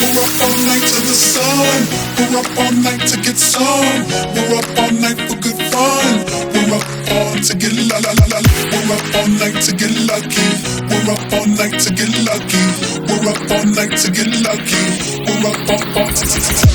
We're up all night to the sun. We're up all night to get some. We're up all night for good fun. We're up all to get la la la la. We're up all night to get lucky. We're up all night to get lucky. We're up all night to get lucky. We're up all.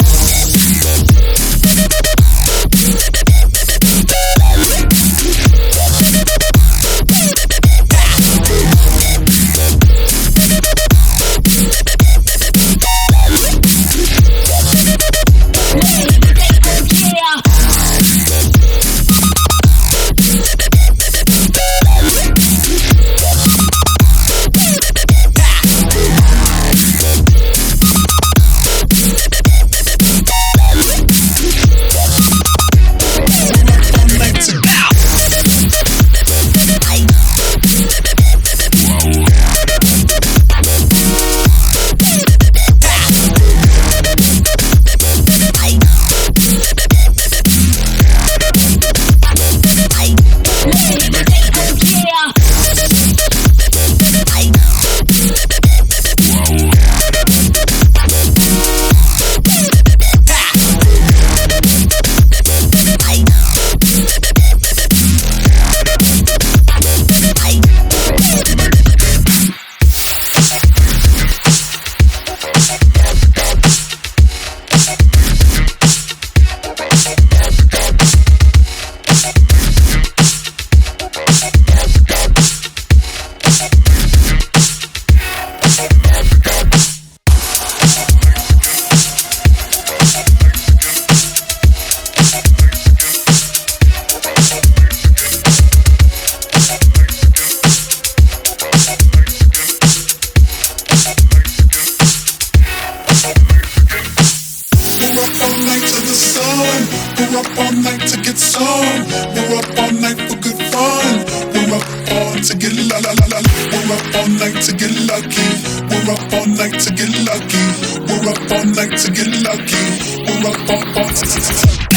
We're up all night to get some. We're up all night for good fun. We're up all to get la la la la. We're up all night to get lucky. We're up all night to get lucky. We're up all night to get lucky. We're up all.